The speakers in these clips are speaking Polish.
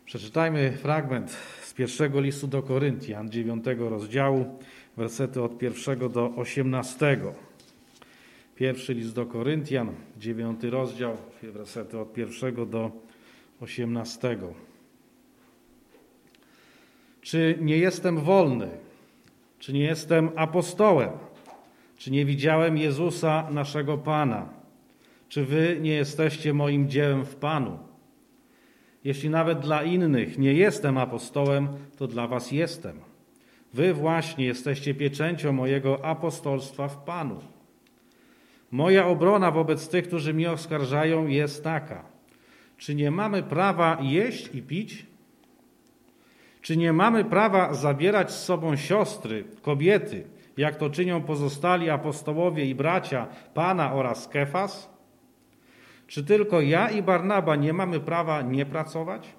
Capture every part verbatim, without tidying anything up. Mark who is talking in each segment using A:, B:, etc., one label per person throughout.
A: Przeczytajmy fragment z pierwszego listu do Koryntian, dziewiątego rozdziału, wersety od pierwszego do osiemnastego. Pierwszy list do Koryntian, dziewiąty rozdział, wersety od pierwszego do osiemnastego. Czy nie jestem wolny? Czy nie jestem apostołem? Czy nie widziałem Jezusa, naszego Pana? Czy wy nie jesteście moim dziełem w Panu? Jeśli nawet dla innych nie jestem apostołem, to dla was jestem. Wy właśnie jesteście pieczęcią mojego apostolstwa w Panu. Moja obrona wobec tych, którzy mnie oskarżają, jest taka. Czy nie mamy prawa jeść i pić? Czy nie mamy prawa zabierać z sobą siostry, kobiety, jak to czynią pozostali apostołowie i bracia Pana oraz Kefas? Czy tylko ja i Barnaba nie mamy prawa nie pracować?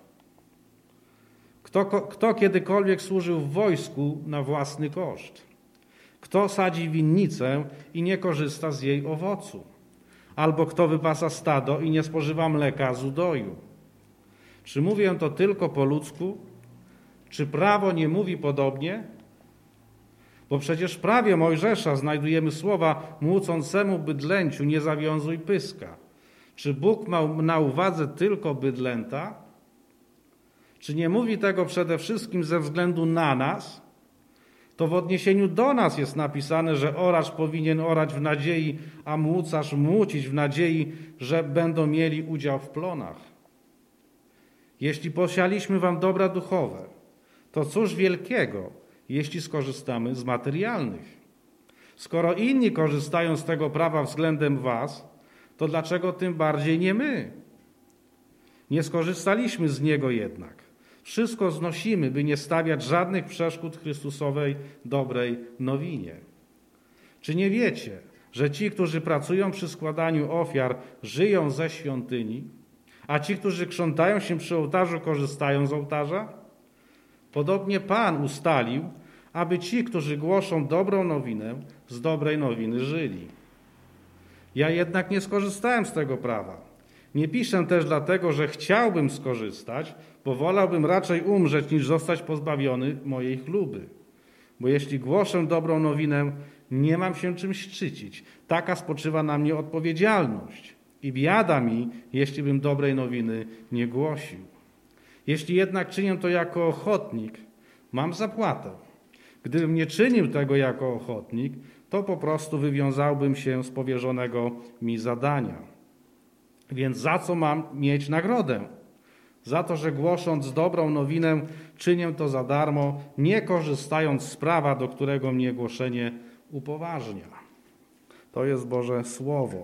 A: Kto, kto kiedykolwiek służył w wojsku na własny koszt? Kto sadzi winnicę i nie korzysta z jej owocu? Albo kto wypasa stado i nie spożywa mleka z udoju? Czy mówię to tylko po ludzku? Czy prawo nie mówi podobnie? Bo przecież w prawie Mojżesza znajdujemy słowa młócącemu bydlęciu nie zawiązuj pyska. Czy Bóg ma na uwadze tylko bydlęta? Czy nie mówi tego przede wszystkim ze względu na nas? To w odniesieniu do nas jest napisane, że oracz powinien orać w nadziei, a młócarz młócić w nadziei, że będą mieli udział w plonach. Jeśli posialiśmy wam dobra duchowe, to cóż wielkiego, jeśli skorzystamy z materialnych? Skoro inni korzystają z tego prawa względem was, to dlaczego tym bardziej nie my? Nie skorzystaliśmy z niego jednak. Wszystko znosimy, by nie stawiać żadnych przeszkód Chrystusowej dobrej nowinie. Czy nie wiecie, że ci, którzy pracują przy składaniu ofiar, żyją ze świątyni, a ci, którzy krzątają się przy ołtarzu, korzystają z ołtarza? Podobnie Pan ustalił, aby ci, którzy głoszą dobrą nowinę, z dobrej nowiny żyli. Ja jednak nie skorzystałem z tego prawa. Nie piszę też dlatego, że chciałbym skorzystać, bo wolałbym raczej umrzeć, niż zostać pozbawiony mojej chluby. Bo jeśli głoszę dobrą nowinę, nie mam się czym szczycić. Taka spoczywa na mnie odpowiedzialność. I biada mi, jeśli bym dobrej nowiny nie głosił. Jeśli jednak czynię to jako ochotnik, mam zapłatę. Gdybym nie czynił tego jako ochotnik, to po prostu wywiązałbym się z powierzonego mi zadania. Więc za co mam mieć nagrodę? Za to, że głosząc dobrą nowinę, czynię to za darmo, nie korzystając z prawa, do którego mnie głoszenie upoważnia. To jest Boże Słowo.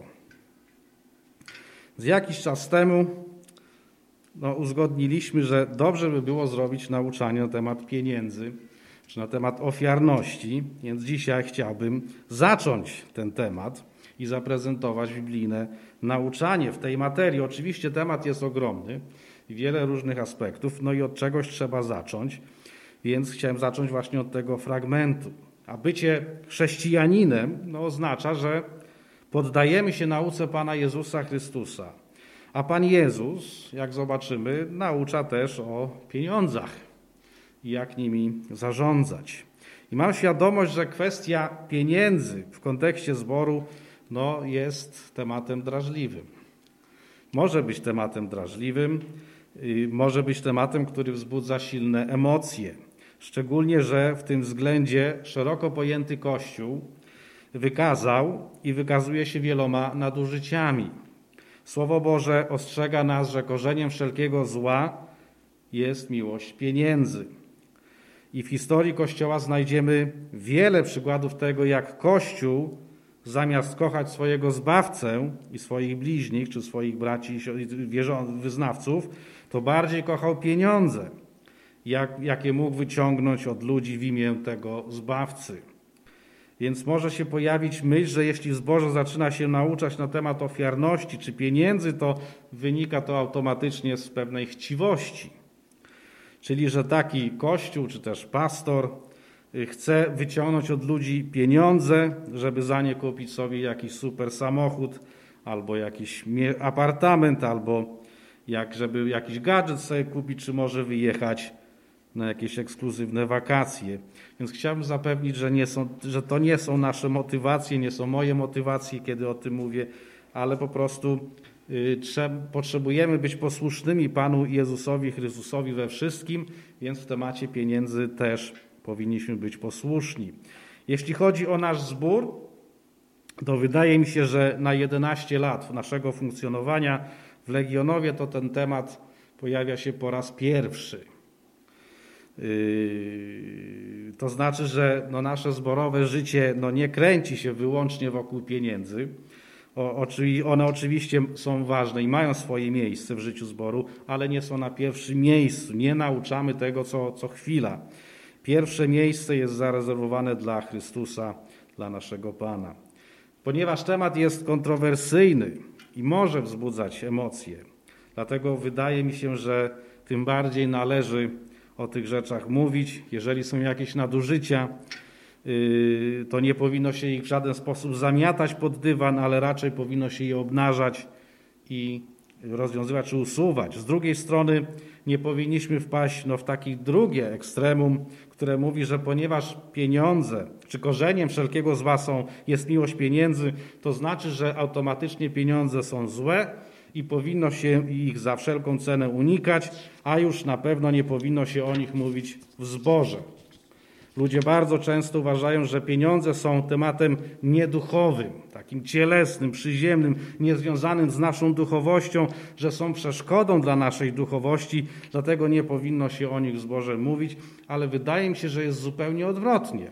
A: Z jakiś czas temu no, uzgodniliśmy, że dobrze by było zrobić nauczanie na temat pieniędzy, czy na temat ofiarności, więc dzisiaj chciałbym zacząć ten temat i zaprezentować biblijne nauczanie w tej materii. Oczywiście temat jest ogromny i wiele różnych aspektów, no i od czegoś trzeba zacząć, więc chciałem zacząć właśnie od tego fragmentu. A bycie chrześcijaninem no, oznacza, że poddajemy się nauce Pana Jezusa Chrystusa. A Pan Jezus, jak zobaczymy, naucza też o pieniądzach i jak nimi zarządzać. I mam świadomość, że kwestia pieniędzy w kontekście zboru no, jest tematem drażliwym. Może być tematem drażliwym, może być tematem, który wzbudza silne emocje. Szczególnie, że w tym względzie szeroko pojęty Kościół wykazał i wykazuje się wieloma nadużyciami. Słowo Boże ostrzega nas, że korzeniem wszelkiego zła jest miłość pieniędzy. I w historii Kościoła znajdziemy wiele przykładów tego, jak Kościół zamiast kochać swojego Zbawcę i swoich bliźnich, czy swoich braci i wyznawców, to bardziej kochał pieniądze, jak, jakie mógł wyciągnąć od ludzi w imię tego Zbawcy. Więc może się pojawić myśl, że jeśli w zborze zaczyna się nauczać na temat ofiarności czy pieniędzy, to wynika to automatycznie z pewnej chciwości. Czyli, że taki kościół czy też pastor chce wyciągnąć od ludzi pieniądze, żeby za nie kupić sobie jakiś super samochód, albo jakiś apartament, albo jak żeby jakiś gadżet sobie kupić, czy może wyjechać na jakieś ekskluzywne wakacje. Więc chciałbym zapewnić, że, nie są, że to nie są nasze motywacje, nie są moje motywacje, kiedy o tym mówię, ale po prostu y, trzeba, potrzebujemy być posłusznymi Panu Jezusowi Chrystusowi we wszystkim, więc w temacie pieniędzy też powinniśmy być posłuszni. Jeśli chodzi o nasz zbór, to wydaje mi się, że na jedenaście lat naszego funkcjonowania w Legionowie to ten temat pojawia się po raz pierwszy. Yy, to znaczy, że no nasze zborowe życie no nie kręci się wyłącznie wokół pieniędzy. O, one oczywiście są ważne i mają swoje miejsce w życiu zboru, ale nie są na pierwszym miejscu. Nie nauczamy tego co, co chwila. Pierwsze miejsce jest zarezerwowane dla Chrystusa, dla naszego Pana. Ponieważ temat jest kontrowersyjny i może wzbudzać emocje, dlatego wydaje mi się, że tym bardziej należy o tych rzeczach mówić. Jeżeli są jakieś nadużycia, to nie powinno się ich w żaden sposób zamiatać pod dywan, ale raczej powinno się je obnażać i rozwiązywać czy usuwać. Z drugiej strony nie powinniśmy wpaść no, w takie drugie ekstremum, które mówi, że ponieważ pieniądze, czy korzeniem wszelkiego zła są, jest miłość pieniędzy, to znaczy, że automatycznie pieniądze są złe i powinno się ich za wszelką cenę unikać, a już na pewno nie powinno się o nich mówić w zborze. Ludzie bardzo często uważają, że pieniądze są tematem nieduchowym, takim cielesnym, przyziemnym, niezwiązanym z naszą duchowością, że są przeszkodą dla naszej duchowości, dlatego nie powinno się o nich w zborze mówić, ale wydaje mi się, że jest zupełnie odwrotnie.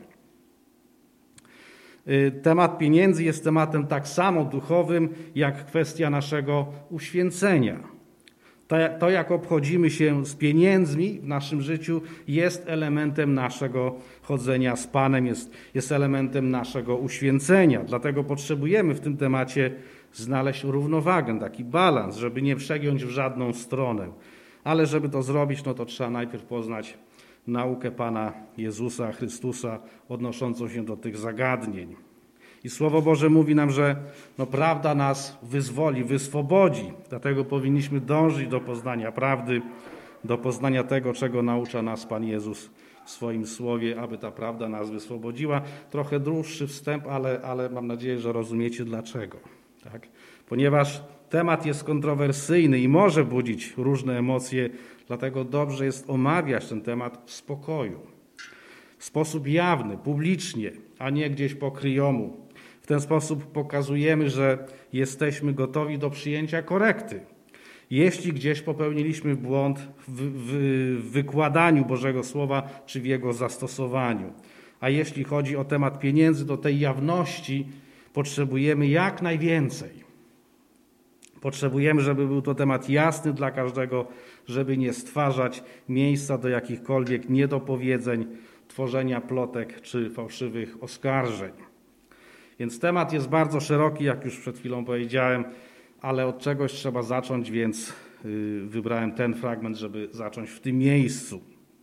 A: Temat pieniędzy jest tematem tak samo duchowym, jak kwestia naszego uświęcenia. To, jak obchodzimy się z pieniędzmi w naszym życiu, jest elementem naszego chodzenia z Panem, jest, jest elementem naszego uświęcenia. Dlatego potrzebujemy w tym temacie znaleźć równowagę, taki balans, żeby nie przegiąć w żadną stronę. Ale żeby to zrobić, no to trzeba najpierw poznać naukę Pana Jezusa Chrystusa odnoszącą się do tych zagadnień. I Słowo Boże mówi nam, że no, prawda nas wyzwoli, wyswobodzi. Dlatego powinniśmy dążyć do poznania prawdy, do poznania tego, czego naucza nas Pan Jezus w swoim Słowie, aby ta prawda nas wyswobodziła. Trochę dłuższy wstęp, ale, ale mam nadzieję, że rozumiecie dlaczego. Tak? Ponieważ temat jest kontrowersyjny i może budzić różne emocje, dlatego dobrze jest omawiać ten temat w spokoju, w sposób jawny, publicznie, a nie gdzieś po kryjomu. W ten sposób pokazujemy, że jesteśmy gotowi do przyjęcia korekty. Jeśli gdzieś popełniliśmy błąd w, w, w wykładaniu Bożego Słowa czy w jego zastosowaniu. A jeśli chodzi o temat pieniędzy, to tej jawności potrzebujemy jak najwięcej. Potrzebujemy, żeby był to temat jasny dla każdego, żeby nie stwarzać miejsca do jakichkolwiek niedopowiedzeń, tworzenia plotek czy fałszywych oskarżeń. Więc temat jest bardzo szeroki, jak już przed chwilą powiedziałem, ale od czegoś trzeba zacząć, więc wybrałem ten fragment, żeby zacząć w tym miejscu.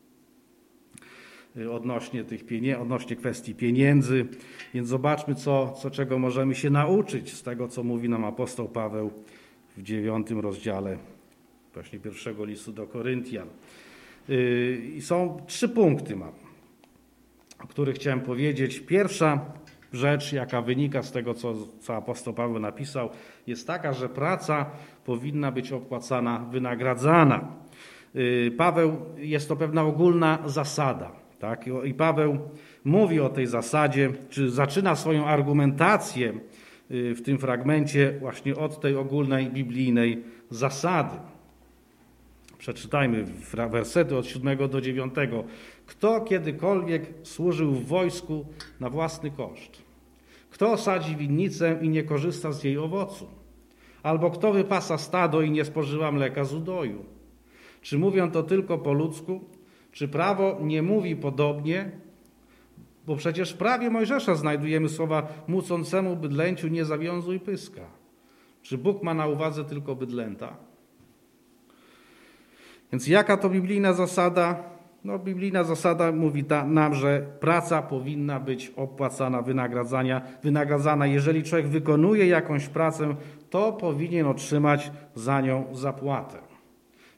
A: Odnośnie tych pieniędzy, odnośnie kwestii pieniędzy. Więc zobaczmy, co, co czego możemy się nauczyć z tego, co mówi nam apostoł Paweł w dziewiątym rozdziale właśnie pierwszego listu do Koryntian. I są trzy punkty mam, o których chciałem powiedzieć. Pierwsza rzecz, jaka wynika z tego, co, co apostoł Paweł napisał, jest taka, że praca powinna być opłacana, wynagradzana. Paweł, jest to pewna ogólna zasada. Tak? I Paweł mówi o tej zasadzie, czy zaczyna swoją argumentację w tym fragmencie właśnie od tej ogólnej biblijnej zasady. Przeczytajmy wersety od siódmego do dziewiątego. Kto kiedykolwiek służył w wojsku na własny koszt? Kto sadzi winnicę i nie korzysta z jej owocu? Albo kto wypasa stado i nie spożywa mleka z udoju? Czy mówią to tylko po ludzku? Czy prawo nie mówi podobnie? Bo przecież w prawie Mojżesza znajdujemy słowa mucącemu bydlęciu nie zawiązuj pyska. Czy Bóg ma na uwadze tylko bydlęta? Więc jaka to biblijna zasada? No, biblijna zasada mówi ta, nam, że praca powinna być opłacana, wynagradzania, wynagradzana. Jeżeli człowiek wykonuje jakąś pracę, to powinien otrzymać za nią zapłatę.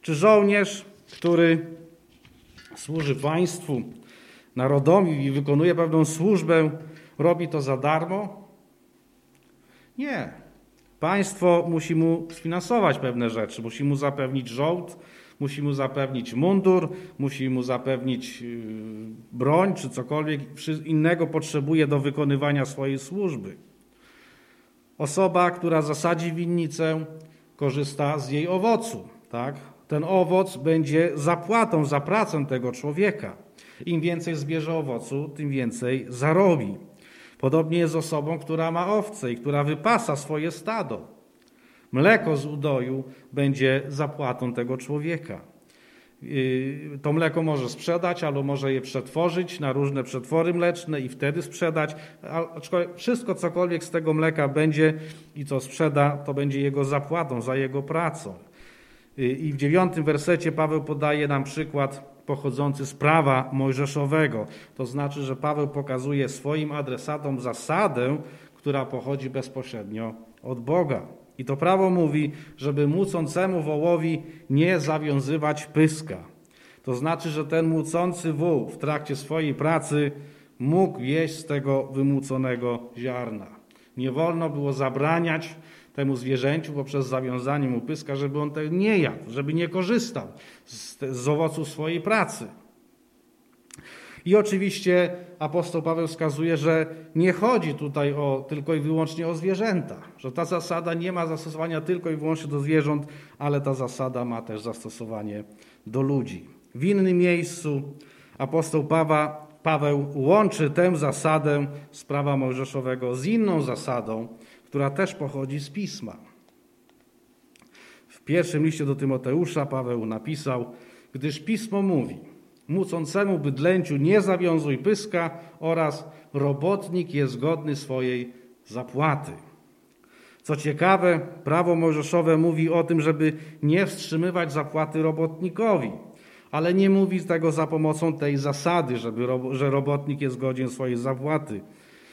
A: Czy żołnierz, który służy państwu, narodowi i wykonuje pewną służbę, robi to za darmo? Nie. Państwo musi mu sfinansować pewne rzeczy, musi mu zapewnić żołd, musi mu zapewnić mundur, musi mu zapewnić broń czy cokolwiek innego potrzebuje do wykonywania swojej służby. Osoba, która zasadzi winnicę, korzysta z jej owocu. Tak? Ten owoc będzie zapłatą za pracę tego człowieka. Im więcej zbierze owocu, tym więcej zarobi. Podobnie jest z osobą, która ma owce i która wypasa swoje stado. Mleko z udoju będzie zapłatą tego człowieka. To mleko może sprzedać, albo może je przetworzyć na różne przetwory mleczne i wtedy sprzedać. Aczkolwiek wszystko, cokolwiek z tego mleka będzie i co sprzeda, to będzie jego zapłatą za jego pracą. I w dziewiątym wersecie Paweł podaje nam przykład pochodzący z prawa mojżeszowego. To znaczy, że Paweł pokazuje swoim adresatom zasadę, która pochodzi bezpośrednio od Boga. I to prawo mówi, żeby młócącemu wołowi nie zawiązywać pyska. To znaczy, że ten młócący wół w trakcie swojej pracy mógł jeść z tego wymłóconego ziarna. Nie wolno było zabraniać temu zwierzęciu poprzez zawiązanie mu pyska, żeby on tego nie jadł, żeby nie korzystał z, z owoców swojej pracy. I oczywiście apostoł Paweł wskazuje, że nie chodzi tutaj o, tylko i wyłącznie o zwierzęta, że ta zasada nie ma zastosowania tylko i wyłącznie do zwierząt, ale ta zasada ma też zastosowanie do ludzi. W innym miejscu apostoł Paweł, Paweł łączy tę zasadę z prawa mojżeszowego z inną zasadą, która też pochodzi z Pisma. W pierwszym liście do Tymoteusza Paweł napisał, gdyż Pismo mówi, młócącemu bydlęciu nie zawiązuj pyska oraz robotnik jest godny swojej zapłaty. Co ciekawe, prawo mojżeszowe mówi o tym, żeby nie wstrzymywać zapłaty robotnikowi, ale nie mówi tego za pomocą tej zasady, żeby, że robotnik jest godzien swojej zapłaty.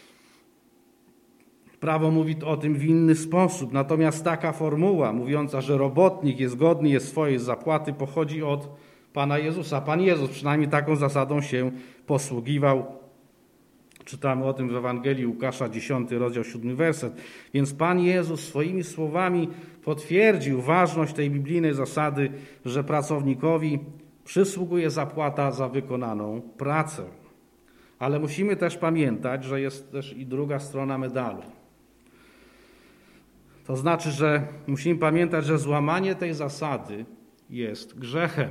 A: Prawo mówi o tym w inny sposób, natomiast taka formuła mówiąca, że robotnik jest godny jest swojej zapłaty, pochodzi od Pana Jezusa. Pan Jezus przynajmniej taką zasadą się posługiwał. Czytamy o tym w Ewangelii Łukasza, dziesiąty rozdział, siódmy werset. Więc Pan Jezus swoimi słowami potwierdził ważność tej biblijnej zasady, że pracownikowi przysługuje zapłata za wykonaną pracę. Ale musimy też pamiętać, że jest też i druga strona medalu. To znaczy, że musimy pamiętać, że złamanie tej zasady jest grzechem.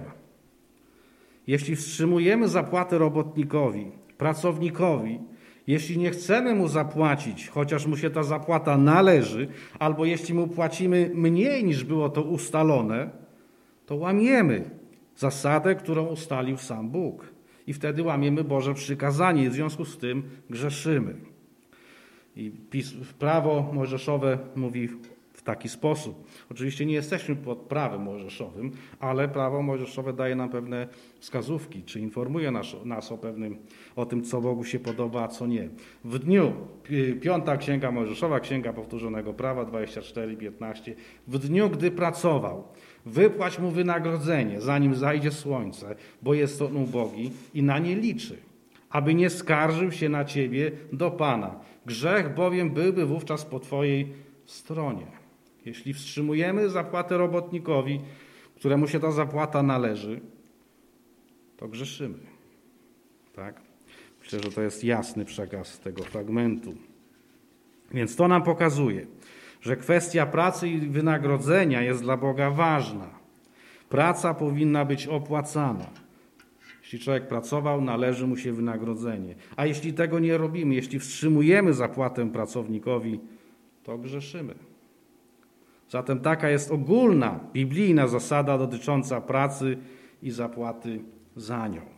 A: Jeśli wstrzymujemy zapłatę robotnikowi, pracownikowi, jeśli nie chcemy mu zapłacić, chociaż mu się ta zapłata należy, albo jeśli mu płacimy mniej niż było to ustalone, to łamiemy zasadę, którą ustalił sam Bóg. I wtedy łamiemy Boże przykazanie i w związku z tym grzeszymy. I prawo mojżeszowe mówi w taki sposób. Oczywiście nie jesteśmy pod prawem mojżeszowym, ale prawo mojżeszowe daje nam pewne wskazówki, czy informuje nas, nas o pewnym, o tym, co Bogu się podoba, a co nie. W dniu, piąta Księga Mojżeszowa, Księga Powtórzonego Prawa, dwadzieścia cztery, piętnaście. W dniu, gdy pracował, wypłać mu wynagrodzenie, zanim zajdzie słońce, bo jest on ubogi i na nie liczy, aby nie skarżył się na ciebie do Pana. Grzech bowiem byłby wówczas po twojej stronie. Jeśli wstrzymujemy zapłatę robotnikowi, któremu się ta zapłata należy, to grzeszymy. Tak? Myślę, że to jest jasny przekaz tego fragmentu. Więc to nam pokazuje, że kwestia pracy i wynagrodzenia jest dla Boga ważna. Praca powinna być opłacana. Jeśli człowiek pracował, należy mu się wynagrodzenie. A jeśli tego nie robimy, jeśli wstrzymujemy zapłatę pracownikowi, to grzeszymy. Zatem taka jest ogólna, biblijna zasada dotycząca pracy i zapłaty za nią.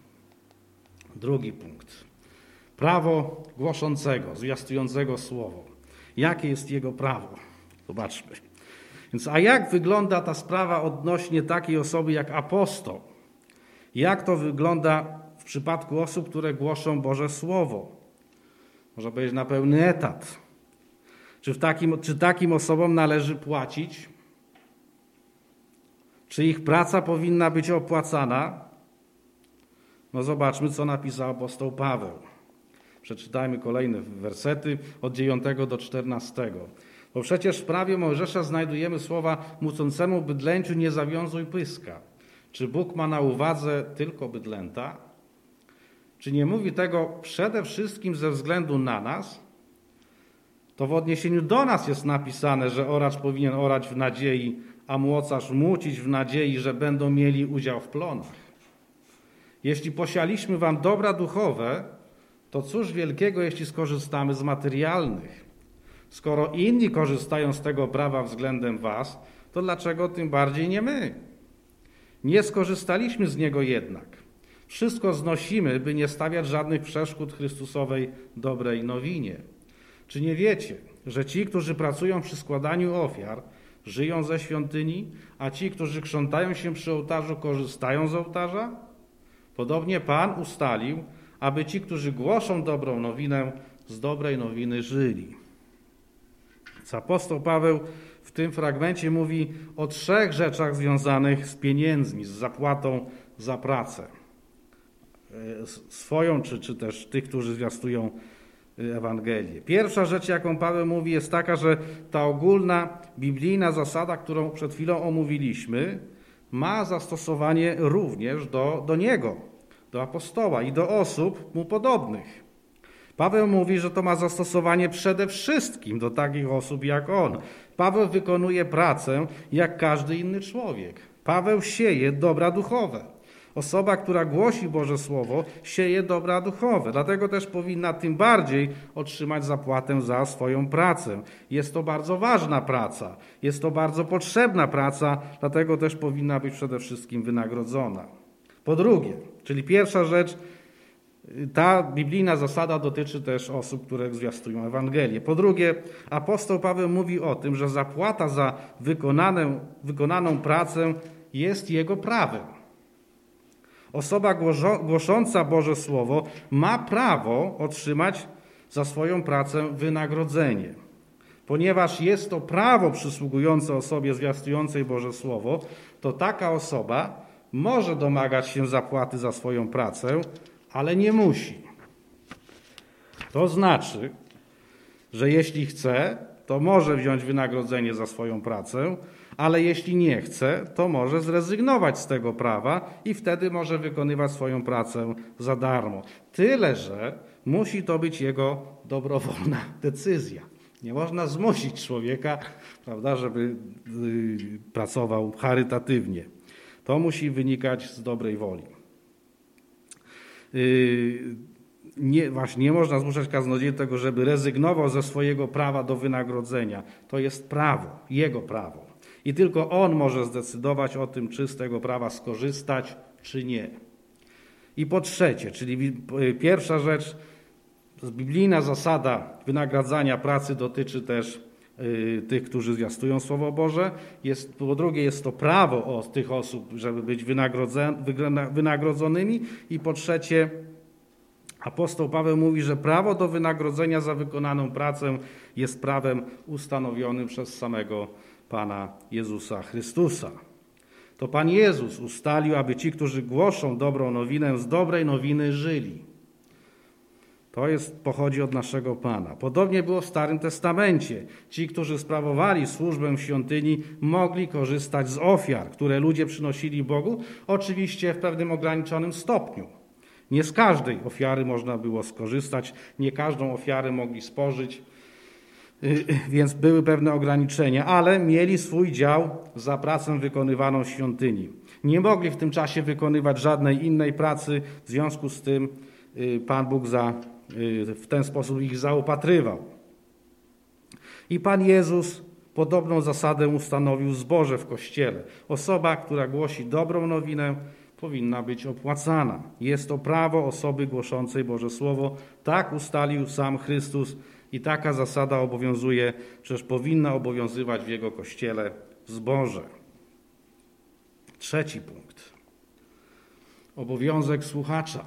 A: Drugi punkt. Prawo głoszącego, zwiastującego słowo. Jakie jest jego prawo? Zobaczmy. Więc a jak wygląda ta sprawa odnośnie takiej osoby jak apostoł? Jak to wygląda w przypadku osób, które głoszą Boże Słowo? Można powiedzieć na pełny etat. Czy, w takim, czy takim osobom należy płacić? Czy ich praca powinna być opłacana? No zobaczmy, co napisał apostoł Paweł. Przeczytajmy kolejne wersety od dziewiątego do czternastego. Bo przecież w prawie Mojżesza znajdujemy słowa mucącemu bydlęciu nie zawiązuj pyska. Czy Bóg ma na uwadze tylko bydlęta? Czy nie mówi tego przede wszystkim ze względu na nas? To w odniesieniu do nas jest napisane, że oracz powinien orać w nadziei, a młocarz młócić w nadziei, że będą mieli udział w plonach. Jeśli posialiśmy wam dobra duchowe, to cóż wielkiego, jeśli skorzystamy z materialnych? Skoro inni korzystają z tego prawa względem was, to dlaczego tym bardziej nie my? Nie skorzystaliśmy z niego jednak. Wszystko znosimy, by nie stawiać żadnych przeszkód Chrystusowej dobrej nowinie. Czy nie wiecie, że ci, którzy pracują przy składaniu ofiar, żyją ze świątyni, a ci, którzy krzątają się przy ołtarzu, korzystają z ołtarza? Podobnie Pan ustalił, aby ci, którzy głoszą dobrą nowinę, z dobrej nowiny żyli. Apostoł Paweł w tym fragmencie mówi o trzech rzeczach związanych z pieniędzmi, z zapłatą za pracę. Swoją, czy, czy też tych, którzy zwiastują Ewangelię. Pierwsza rzecz, jaką Paweł mówi, jest taka, że ta ogólna biblijna zasada, którą przed chwilą omówiliśmy, ma zastosowanie również do, do niego, do apostoła i do osób mu podobnych. Paweł mówi, że to ma zastosowanie przede wszystkim do takich osób jak on. Paweł wykonuje pracę jak każdy inny człowiek. Paweł sieje dobra duchowe. Osoba, która głosi Boże Słowo, sieje dobra duchowe. Dlatego też powinna tym bardziej otrzymać zapłatę za swoją pracę. Jest to bardzo ważna praca. Jest to bardzo potrzebna praca, dlatego też powinna być przede wszystkim wynagrodzona. Po drugie, czyli pierwsza rzecz, ta biblijna zasada dotyczy też osób, które zwiastują Ewangelię. Po drugie, apostoł Paweł mówi o tym, że zapłata za wykonaną, wykonaną pracę jest jego prawem. Osoba głosząca Boże Słowo ma prawo otrzymać za swoją pracę wynagrodzenie. Ponieważ jest to prawo przysługujące osobie zwiastującej Boże Słowo, to taka osoba może domagać się zapłaty za swoją pracę, ale nie musi. To znaczy, że jeśli chce, to może wziąć wynagrodzenie za swoją pracę, ale jeśli nie chce, to może zrezygnować z tego prawa i wtedy może wykonywać swoją pracę za darmo. Tyle, że musi to być jego dobrowolna decyzja. Nie można zmusić człowieka, prawda, żeby pracował charytatywnie. To musi wynikać z dobrej woli. Nie, właśnie nie można zmuszać kaznodziei do tego, żeby rezygnował ze swojego prawa do wynagrodzenia. To jest prawo, jego prawo. I tylko on może zdecydować o tym, czy z tego prawa skorzystać, czy nie. I po trzecie, czyli pierwsza rzecz, biblijna zasada wynagradzania pracy dotyczy też y, tych, którzy zwiastują Słowo Boże. Jest, po drugie, jest to prawo o tych osób, żeby być wynagrodzonymi. I po trzecie, apostoł Paweł mówi, że prawo do wynagrodzenia za wykonaną pracę jest prawem ustanowionym przez samego Pana Jezusa Chrystusa. To Pan Jezus ustalił, aby ci, którzy głoszą dobrą nowinę, z dobrej nowiny żyli. To jest, pochodzi od naszego Pana. Podobnie było w Starym Testamencie. Ci, którzy sprawowali służbę w świątyni, mogli korzystać z ofiar, które ludzie przynosili Bogu, oczywiście w pewnym ograniczonym stopniu. Nie z każdej ofiary można było skorzystać, nie każdą ofiarę mogli spożyć, więc były pewne ograniczenia, ale mieli swój dział za pracę wykonywaną w świątyni. Nie mogli w tym czasie wykonywać żadnej innej pracy, w związku z tym Pan Bóg za, w ten sposób ich zaopatrywał. I Pan Jezus podobną zasadę ustanowił w zborze w Kościele. Osoba, która głosi dobrą nowinę, powinna być opłacana. Jest to prawo osoby głoszącej Boże Słowo. Tak ustalił sam Chrystus i taka zasada obowiązuje, przecież powinna obowiązywać w Jego Kościele, w zborze. Trzeci punkt. Obowiązek słuchacza.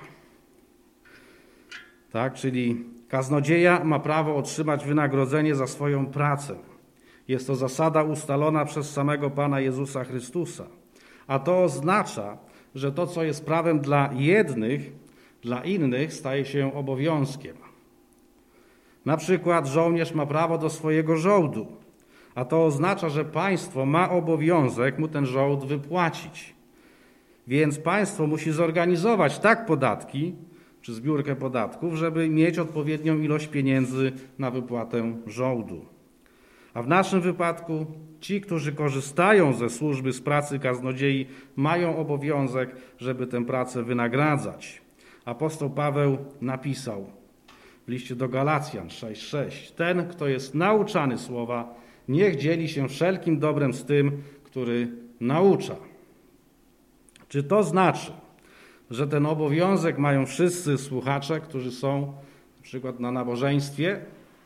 A: Tak, czyli kaznodzieja ma prawo otrzymać wynagrodzenie za swoją pracę. Jest to zasada ustalona przez samego Pana Jezusa Chrystusa. A to oznacza, że to, co jest prawem dla jednych, dla innych staje się obowiązkiem. Na przykład żołnierz ma prawo do swojego żołdu, a to oznacza, że państwo ma obowiązek mu ten żołd wypłacić. Więc państwo musi zorganizować tak podatki, czy zbiórkę podatków, żeby mieć odpowiednią ilość pieniędzy na wypłatę żołdu. A w naszym wypadku ci, którzy korzystają ze służby, z pracy kaznodziei, mają obowiązek, żeby tę pracę wynagradzać. Apostoł Paweł napisał w liście do Galacjan sześć sześć: ten, kto jest nauczany słowa, niech dzieli się wszelkim dobrem z tym, który naucza. Czy to znaczy, że ten obowiązek mają wszyscy słuchacze, którzy są na przykład na nabożeństwie?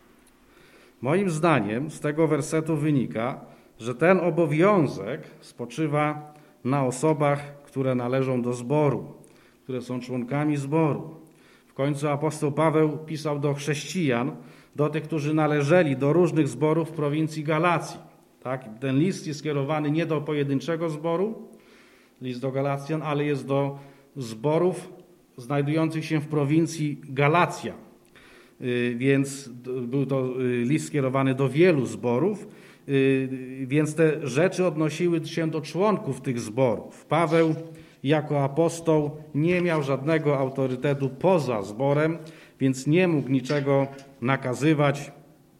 A: Moim zdaniem z tego wersetu wynika, że ten obowiązek spoczywa na osobach, które należą do zboru, które są członkami zboru. W końcu apostoł Paweł pisał do chrześcijan, do tych, którzy należeli do różnych zborów w prowincji Galacji. Tak? Ten list jest skierowany nie do pojedynczego zboru, list do Galacjan, ale jest do zborów znajdujących się w prowincji Galacja. Więc był to list skierowany do wielu zborów, więc te rzeczy odnosiły się do członków tych zborów. Paweł jako apostoł nie miał żadnego autorytetu poza zborem, więc nie mógł niczego nakazywać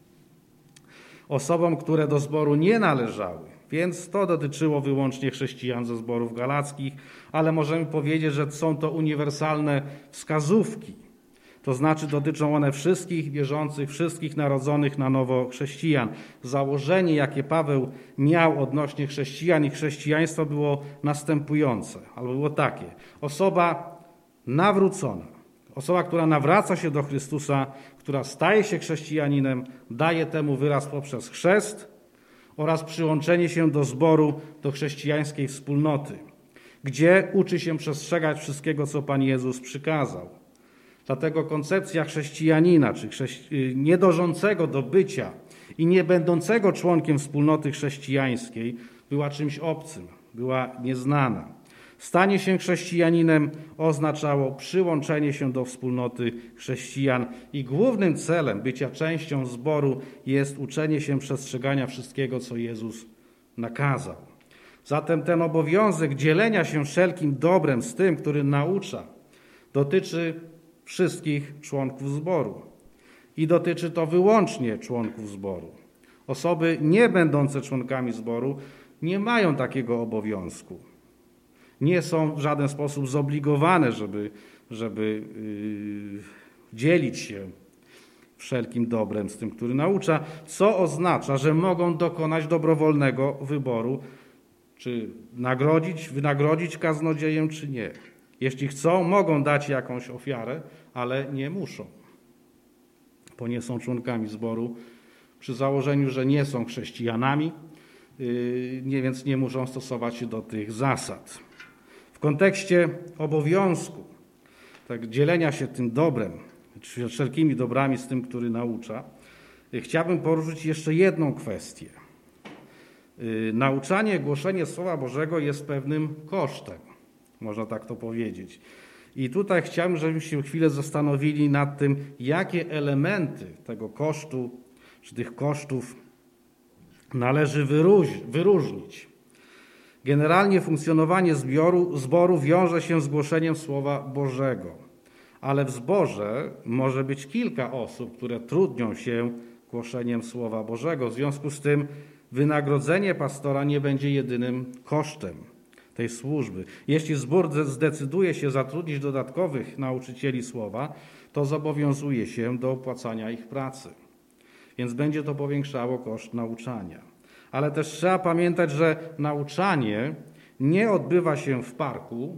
A: osobom, które do zboru nie należały. Więc to dotyczyło wyłącznie chrześcijan ze zborów galackich, ale możemy powiedzieć, że są to uniwersalne wskazówki. To znaczy dotyczą one wszystkich wierzących, wszystkich narodzonych na nowo chrześcijan. Założenie, jakie Paweł miał odnośnie chrześcijan i chrześcijaństwa, było następujące, albo było takie. Osoba nawrócona, osoba, która nawraca się do Chrystusa, która staje się chrześcijaninem, daje temu wyraz poprzez chrzest oraz przyłączenie się do zboru, do chrześcijańskiej wspólnoty, gdzie uczy się przestrzegać wszystkiego, co Pan Jezus przykazał. Dlatego koncepcja chrześcijanina, czy chrześci- niedążącego do bycia i nie będącego członkiem wspólnoty chrześcijańskiej była czymś obcym, była nieznana. Stanie się chrześcijaninem oznaczało przyłączenie się do wspólnoty chrześcijan i głównym celem bycia częścią zboru jest uczenie się przestrzegania wszystkiego, co Jezus nakazał. Zatem ten obowiązek dzielenia się wszelkim dobrem z tym, który naucza, dotyczy wszystkich członków zboru i dotyczy to wyłącznie członków zboru. Osoby nie będące członkami zboru nie mają takiego obowiązku. Nie są w żaden sposób zobligowane, żeby, żeby yy, dzielić się wszelkim dobrem z tym, który naucza, co oznacza, że mogą dokonać dobrowolnego wyboru, czy nagrodzić, wynagrodzić kaznodzieję, czy nie. Jeśli chcą, mogą dać jakąś ofiarę, ale nie muszą, bo nie są członkami zboru, przy założeniu, że nie są chrześcijanami, yy, nie, więc nie muszą stosować się do tych zasad. W kontekście obowiązku, tak, dzielenia się tym dobrem, czy wszelkimi dobrami z tym, który naucza, chciałbym poruszyć jeszcze jedną kwestię. Nauczanie, głoszenie Słowa Bożego jest pewnym kosztem, można tak to powiedzieć. I tutaj chciałbym, żebyśmy się chwilę zastanowili nad tym, jakie elementy tego kosztu, czy tych kosztów należy wyróżnić. Generalnie funkcjonowanie zbioru, zboru wiąże się z głoszeniem Słowa Bożego, ale w zborze może być kilka osób, które trudnią się głoszeniem Słowa Bożego. W związku z tym wynagrodzenie pastora nie będzie jedynym kosztem tej służby. Jeśli zbór zdecyduje się zatrudnić dodatkowych nauczycieli Słowa, to zobowiązuje się do opłacania ich pracy. Więc będzie to powiększało koszt nauczania. Ale też trzeba pamiętać, że nauczanie nie odbywa się w parku,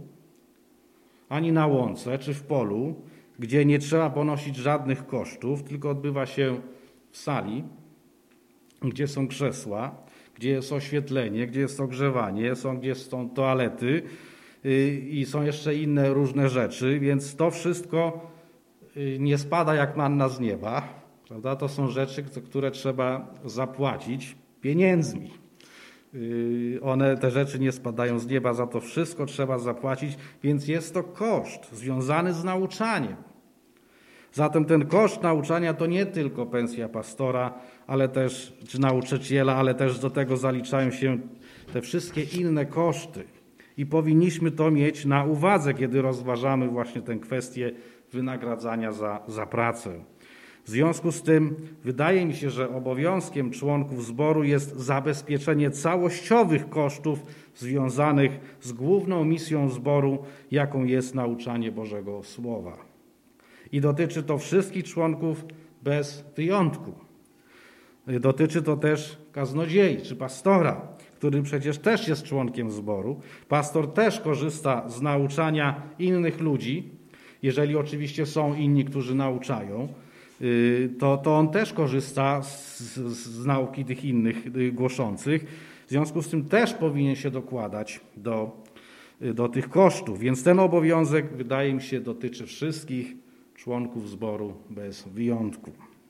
A: ani na łące, czy w polu, gdzie nie trzeba ponosić żadnych kosztów, tylko odbywa się w sali, gdzie są krzesła, gdzie jest oświetlenie, gdzie jest ogrzewanie, są, gdzie są toalety i są jeszcze inne różne rzeczy, więc to wszystko nie spada jak manna z nieba, prawda? To są rzeczy, za które trzeba zapłacić pieniędzmi. One, te rzeczy nie spadają z nieba, za to wszystko trzeba zapłacić, więc jest to koszt związany z nauczaniem. Zatem ten koszt nauczania to nie tylko pensja pastora, ale też, czy nauczyciela, ale też do tego zaliczają się te wszystkie inne koszty. I powinniśmy to mieć na uwadze, kiedy rozważamy właśnie tę kwestię wynagradzania za, za pracę. W związku z tym wydaje mi się, że obowiązkiem członków zboru jest zabezpieczenie całościowych kosztów związanych z główną misją zboru, jaką jest nauczanie Bożego Słowa. I dotyczy to wszystkich członków bez wyjątku. Dotyczy to też kaznodziei czy pastora, który przecież też jest członkiem zboru. Pastor też korzysta z nauczania innych ludzi, jeżeli oczywiście są inni, którzy nauczają, to, to on też korzysta z, z, z nauki tych innych głoszących. W związku z tym też powinien się dokładać do, do tych kosztów. Więc ten obowiązek, wydaje mi się, dotyczy wszystkich członków zboru bez wyjątku.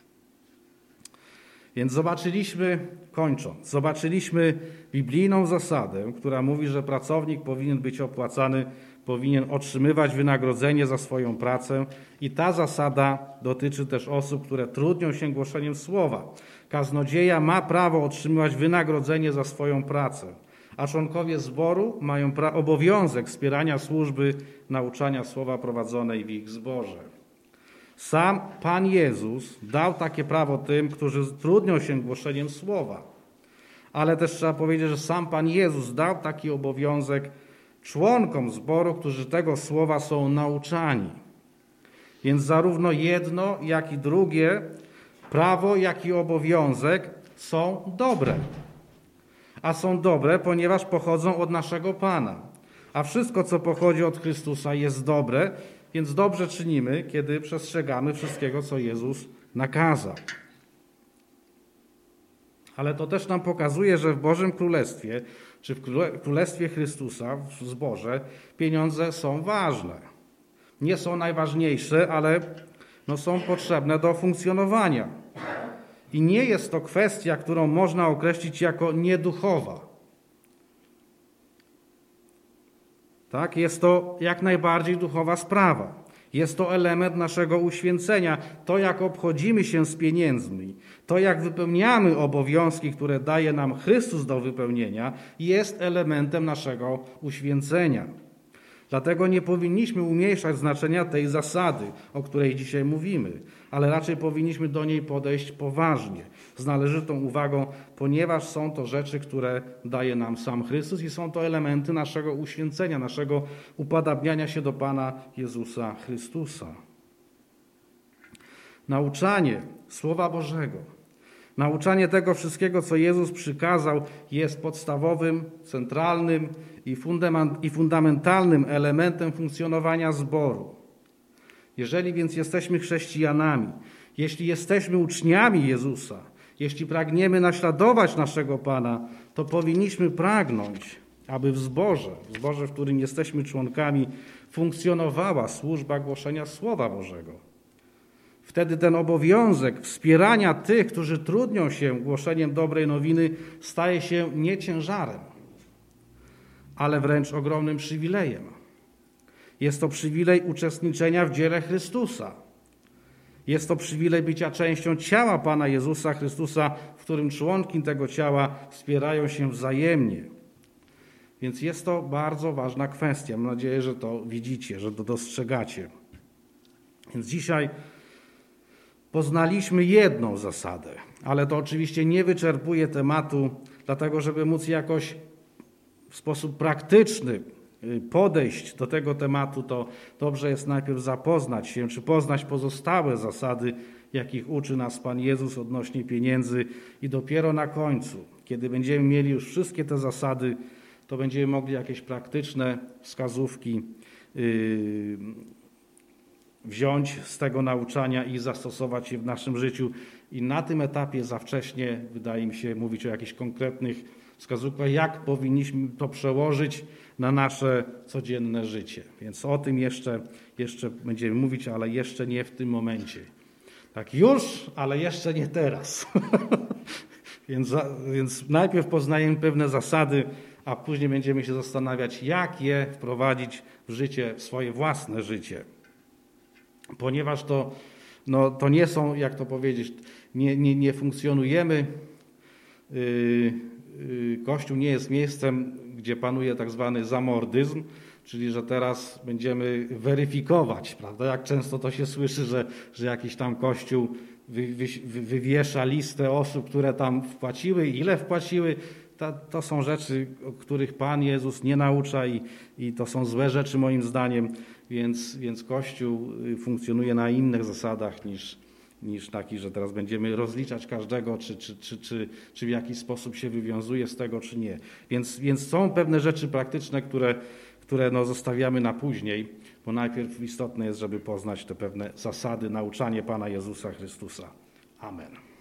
A: Więc zobaczyliśmy, kończąc, zobaczyliśmy biblijną zasadę, która mówi, że pracownik powinien być opłacany, powinien otrzymywać wynagrodzenie za swoją pracę i ta zasada dotyczy też osób, które trudnią się głoszeniem słowa. Kaznodzieja ma prawo otrzymywać wynagrodzenie za swoją pracę, a członkowie zboru mają pra- obowiązek wspierania służby nauczania słowa prowadzonej w ich zborze. Sam Pan Jezus dał takie prawo tym, którzy trudnią się głoszeniem słowa. Ale też trzeba powiedzieć, że sam Pan Jezus dał taki obowiązek członkom zboru, którzy tego słowa są nauczani. Więc zarówno jedno, jak i drugie prawo, jak i obowiązek są dobre. A są dobre, ponieważ pochodzą od naszego Pana. A wszystko, co pochodzi od Chrystusa, jest dobre, więc dobrze czynimy, kiedy przestrzegamy wszystkiego, co Jezus nakazał. Ale to też nam pokazuje, że w Bożym Królestwie, czy w Królestwie Chrystusa, w zborze, pieniądze są ważne. Nie są najważniejsze, ale no są potrzebne do funkcjonowania. I nie jest to kwestia, którą można określić jako nieduchowa. Tak? Jest to jak najbardziej duchowa sprawa. Jest to element naszego uświęcenia. To, jak obchodzimy się z pieniędzmi, to, jak wypełniamy obowiązki, które daje nam Chrystus do wypełnienia, jest elementem naszego uświęcenia. Dlatego nie powinniśmy umniejszać znaczenia tej zasady, o której dzisiaj mówimy, ale raczej powinniśmy do niej podejść poważnie, z należytą uwagą, ponieważ są to rzeczy, które daje nam sam Chrystus i są to elementy naszego uświęcenia, naszego upodabniania się do Pana Jezusa Chrystusa. Nauczanie Słowa Bożego, nauczanie tego wszystkiego, co Jezus przykazał, jest podstawowym, centralnym i fundamentalnym elementem funkcjonowania zboru. Jeżeli więc jesteśmy chrześcijanami, jeśli jesteśmy uczniami Jezusa, jeśli pragniemy naśladować naszego Pana, to powinniśmy pragnąć, aby w zborze, w zborze, w którym jesteśmy członkami, funkcjonowała służba głoszenia Słowa Bożego. Wtedy ten obowiązek wspierania tych, którzy trudnią się głoszeniem dobrej nowiny, staje się nie ciężarem, ale wręcz ogromnym przywilejem. Jest to przywilej uczestniczenia w dziele Chrystusa. Jest to przywilej bycia częścią ciała Pana Jezusa Chrystusa, w którym członki tego ciała wspierają się wzajemnie. Więc jest to bardzo ważna kwestia. Mam nadzieję, że to widzicie, że to dostrzegacie. Więc dzisiaj poznaliśmy jedną zasadę, ale to oczywiście nie wyczerpuje tematu, dlatego żeby móc jakoś w sposób praktyczny podejść do tego tematu, to dobrze jest najpierw zapoznać się, czy poznać pozostałe zasady, jakich uczy nas Pan Jezus odnośnie pieniędzy i dopiero na końcu, kiedy będziemy mieli już wszystkie te zasady, to będziemy mogli jakieś praktyczne wskazówki yy, wziąć z tego nauczania i zastosować je w naszym życiu. I na tym etapie za wcześnie, wydaje mi się, mówić o jakichś konkretnych wskazówkach, jak powinniśmy to przełożyć na nasze codzienne życie. Więc o tym jeszcze, jeszcze będziemy mówić, ale jeszcze nie w tym momencie. Tak już, ale jeszcze nie teraz. Więc, za, więc najpierw poznajemy pewne zasady, a później będziemy się zastanawiać, jak je wprowadzić w życie, w swoje własne życie. Ponieważ to, no, to nie są, jak to powiedzieć, nie, nie, nie funkcjonujemy. Yy, yy, Kościół nie jest miejscem, gdzie panuje tak zwany zamordyzm, czyli że teraz będziemy weryfikować, prawda? Jak często to się słyszy, że, że jakiś tam kościół wy, wy, wywiesza listę osób, które tam wpłaciły, ile wpłaciły. To, to są rzeczy, o których Pan Jezus nie naucza i, i to są złe rzeczy moim zdaniem, więc, więc Kościół funkcjonuje na innych zasadach niż, niż taki, że teraz będziemy rozliczać każdego, czy, czy, czy, czy, czy w jakiś sposób się wywiązuje z tego, czy nie. Więc, więc są pewne rzeczy praktyczne, które, które no zostawiamy na później, bo najpierw istotne jest, żeby poznać te pewne zasady, nauczanie Pana Jezusa Chrystusa. Amen.